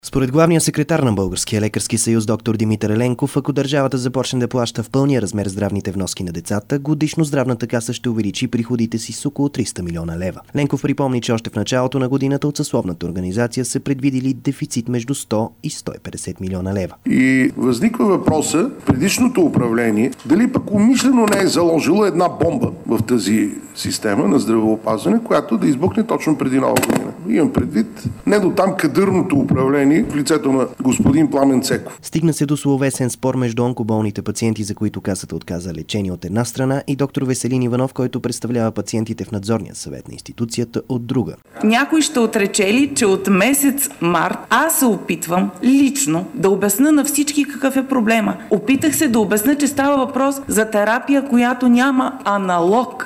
Според главния секретар на Българския лекарски съюз доктор Димитър Еленков, ако държавата започне да плаща в пълния размер здравните вноски на децата, годишно здравната каса ще увеличи приходите си с около 300 милиона лева. Ленков припомни, че още в началото на годината от съсловната организация са предвидили дефицит между 100 и 150 милиона лева. И възниква въпроса, предишното управление, дали пък умишлено не е заложило една бомба в тази система на здравеопазване, която да избухне точно преди нова година. Имам предвид не до там кадърното управление в лицето на господин Пламен Цеков. Стигна се до словесен спор между онкоболните пациенти, за които касата отказа лечение от една страна, и доктор Веселин Иванов, който представлява пациентите в надзорния съвет на институцията от друга. Някой ще отрече ли, че от месец март аз се опитвам лично да обясня на всички какъв е проблема. Опитах се да обясня, че става въпрос за терапия, която няма аналог.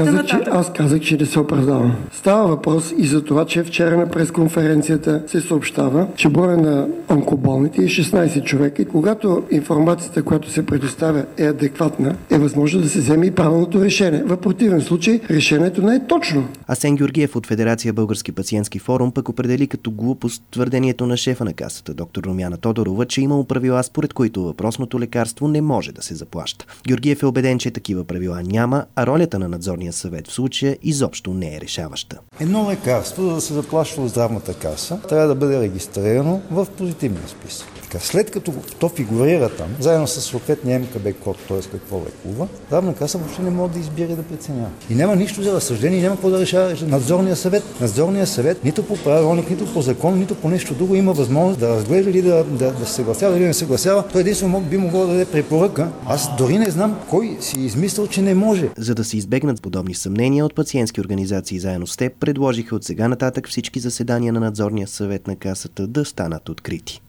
Аз казах, че не се оправдавам. Става въпрос и за това, че вчера на пресконференцията се съобщава, че броя на онкоболните е 16 човека и когато информацията, която се предоставя, е адекватна, е възможно да се вземе и правилното решение. В противен случай решението не е точно. Асен Георгиев от Федерация Български пациентски форум пък определи като глупост твърдението на шефа на касата, доктор Румяна Тодорова, че имало правила, според които въпросното лекарство не може да се заплаща. Георгиев е убеден, че такива правила няма, а ролята на надзорния съвет в случая изобщо не е решаваща. Едно лекарство, за да се заплаща от здравната каса, трябва да бъде регистрирано в позитивния списък. След като то фигурира там, заедно с съответния МКБ код, т.е. какво лекува, здравна каса въобще не може да избира и да преценява. И няма нищо за разсъждение, няма какво да решава надзорния съвет. Надзорния съвет нито по правилник, нито по закон, нито по нещо друго има възможност да разглежда или да се съгласява или не съгласява. Той единствено би могло да даде препоръка. Аз дори не знам кой си измислил, че не може. За да се избегнат подобни съмнения, от пациентски организации заедно с теб предложиха от сега нататък всички заседания на надзорния съвет на касата да станат открити.